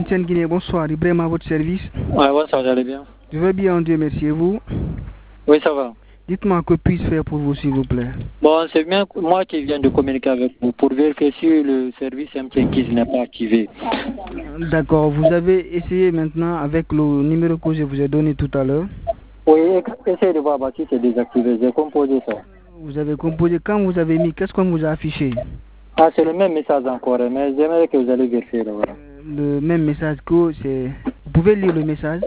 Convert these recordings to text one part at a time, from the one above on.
MTN Guinée, bonsoir. Ibrahim à votre service. Ouais, bonsoir, j'allais bien. Je vais bien, Dieu merci. Et vous? Oui, ça va. Dites-moi que puis-je faire pour vous, s'il vous plaît? Bon, c'est bien moi qui viens de communiquer avec vous pour vérifier si le service MTN Kids n'est pas activé. D'accord. Vous avez essayé maintenant avec le numéro que je vous ai donné tout à l'heure? Oui, essayez de voir si c'est désactivé. J'ai composé ça. Vous avez composé quand vous avez mis, qu'est-ce qu'on vous a affiché? Ah, c'est le même message encore, mais j'aimerais que vous allez vérifier. Là, voilà. Le même message que c'est... Vous pouvez lire le message?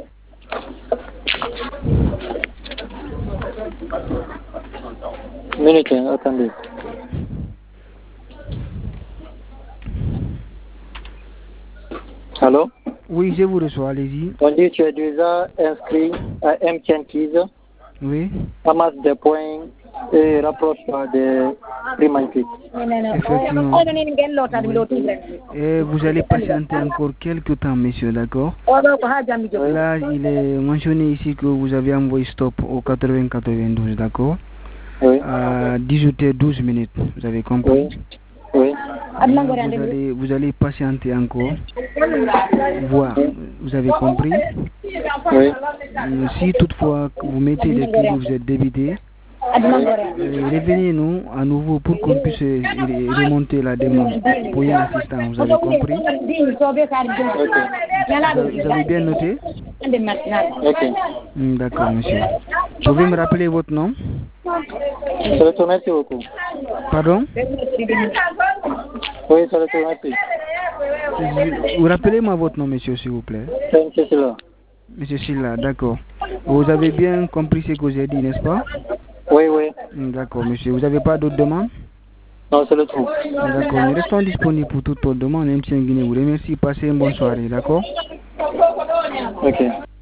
Minute, attendez. Allô? Oui, je vous reçois, allez-y. On dit que tu es déjà inscrit à MTN Kids. Oui. Amasse des points et rapproche-toi des primes inscrites. Effectivement. Oui. Et vous allez patienter encore quelques temps, monsieur, d'accord? Là, il est mentionné ici que vous avez envoyé stop au 80-92, d'accord? Oui. À 18h12 minutes, vous avez compris? Oui. Vous allez patienter encore. Voilà, vous avez compris? Oui. Si toutefois vous mettez des prix que vous êtes débité, revenez-nous à nouveau pour qu'on puisse remonter la demande pour une assistance. Vous avez compris? Vous avez bien noté? Ok. D'accord, monsieur. Vous pouvez me rappeler votre nom? Merci beaucoup. Pardon? Oui, merci. Vous rappelez-moi votre nom, monsieur, s'il vous plaît? C'est M. Silla. Monsieur Silla, d'accord. Vous avez bien compris ce que j'ai dit, n'est-ce pas? Oui, oui. D'accord, monsieur. Vous n'avez pas d'autres demandes? Non, c'est le tout. D'accord, nous restons disponibles pour toute autre demande. MTN Guinée vous remercie. Passez une bonne soirée, d'accord? Ok.